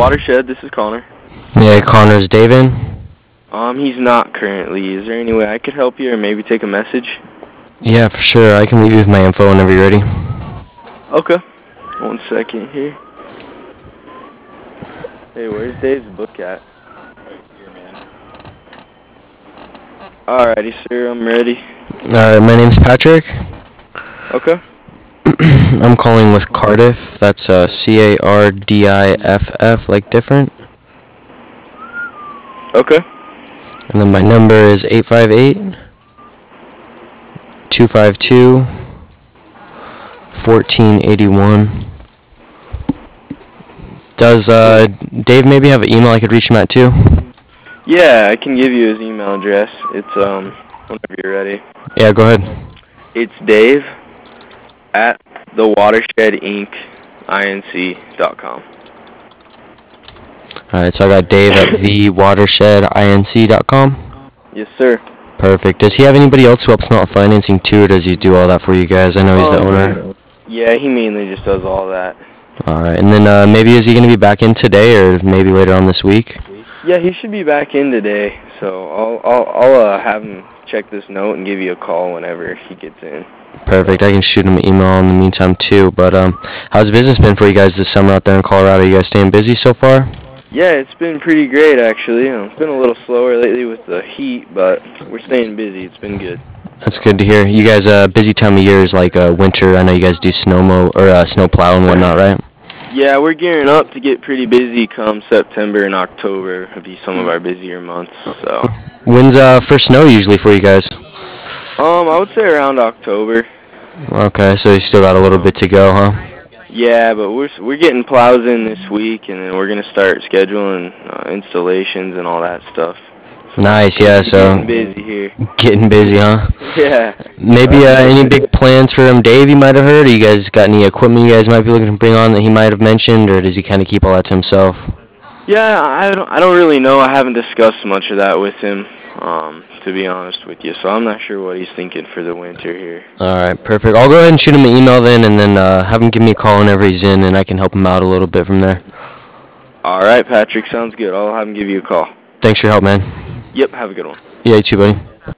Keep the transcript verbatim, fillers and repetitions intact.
Watershed, this is Connor. Yeah, Connor's Dave in? Um, he's not currently. Is there any way I could help you or maybe take a message? Yeah, for sure. I can leave you with my info whenever you're ready. Okay. One second here. Hey, where's Dave's book at? Alrighty, sir, I'm ready. Alright, my name's Patrick. Okay. I'm calling with Cardiff. That's uh, C A R D I F F, like different. Okay. And then my number is eight five eight, two five two, one four eight one. Does uh, Dave maybe have an email I could reach him at too? Yeah, I can give you his email address. It's, um, whenever you're ready. Yeah, go ahead. It's Dave at the watershed inc inc dot com. Alright, so I got Dave at the watershed inc dot com. Yes, sir. Perfect. Does he have anybody else who helps him out with financing too, or does he do all that for you guys? I know he's the Um, owner. Yeah, he mainly just does all that. Alright, and then uh, maybe is he going to be back in today or maybe later on this week? Yeah, he should be back in today, so I'll I'll I'll uh, have him check this note and give you a call whenever he gets in. Perfect. I can shoot him an email in the meantime too. But um, how's business been for you guys this summer out there in Colorado? You guys staying busy so far? Yeah, it's been pretty great actually. You know, it's been a little slower lately with the heat, but we're staying busy. It's been good. That's good to hear. You guys, uh, busy time of year is like uh, winter. I know you guys do snow mo or uh, snow plow and whatnot, right? Yeah, we're gearing up to get pretty busy come September and October. It'll be some of our busier months. So. When's uh first snow usually for you guys? Um, I would say around October. Okay, so you still got a little bit to go, huh? Yeah, but we're we're getting plows in this week, and then we're gonna start scheduling uh, installations and all that stuff. Nice, yeah. So getting busy here. Getting busy, huh? Yeah. Maybe uh, any big plans for him, Dave? You might have heard. Or you guys got any equipment you guys might be looking to bring on that he might have mentioned, or does he kind of keep all that to himself? Yeah, I don't I don't really know. I haven't discussed much of that with him, um, to be honest with you. So I'm not sure what he's thinking for the winter here. All right, perfect. I'll go ahead and shoot him an email then, and then uh, have him give me a call whenever he's in, and I can help him out a little bit from there. All right, Patrick. Sounds good. I'll have him give you a call. Thanks for your help, man. Yep. Have a good one. Yeah, you too, buddy.